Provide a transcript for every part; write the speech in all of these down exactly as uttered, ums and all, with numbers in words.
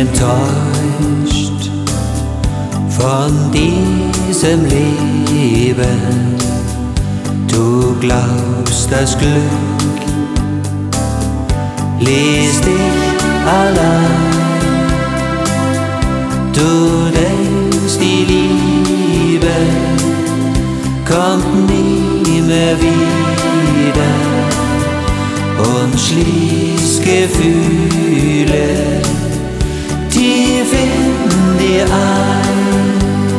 enttäuscht von diesem Leben. Du glaubst, das Glück ließ dich allein. Du denkst, die Liebe kommt nie mehr wieder und schließt Gefühle tief in dir ein.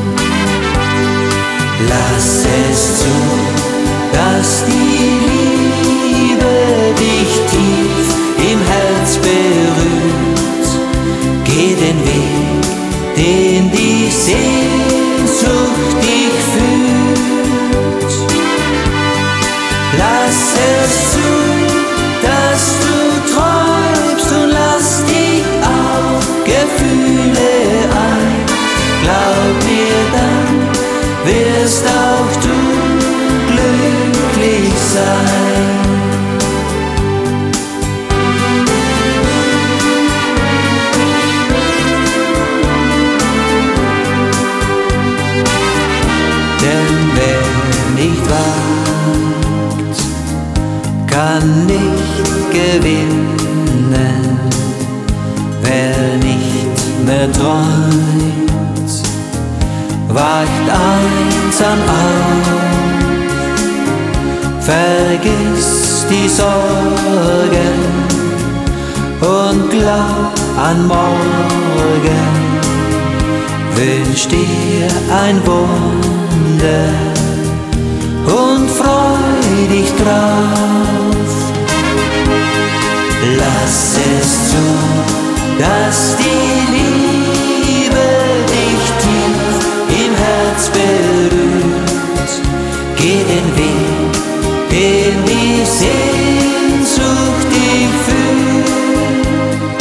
Lass es zu, dass die Liebe dich tief im Herz berührt. Geh den Weg, den die Sehnsucht dich führt. Lass es zu, dass du träumst und lass dich auf Gefühle ein. Glaub mir, dann wirst auch du glücklich sein. Denn wer nicht wagt, kann nicht gewinnen. Wer nicht mehr träumt, wacht einsam auf. Vergiss die Sorgen und glaub an morgen. Wünsch dir ein Wunder und freu dich drauf. Lass es zu, dass die Liebe dich tief im Herz berührt. Geh den Weg, den die Sehnsucht dich führt.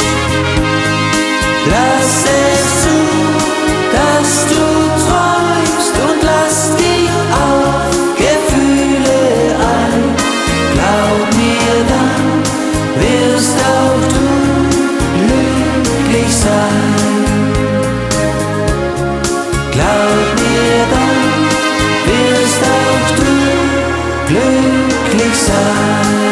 Lass es zu, dass du träumst und lass dich auf Gefühle ein. Glaub mir, dann wirst auch du glücklich sein. Glaub mir, dann wirst auch du glücklich sein.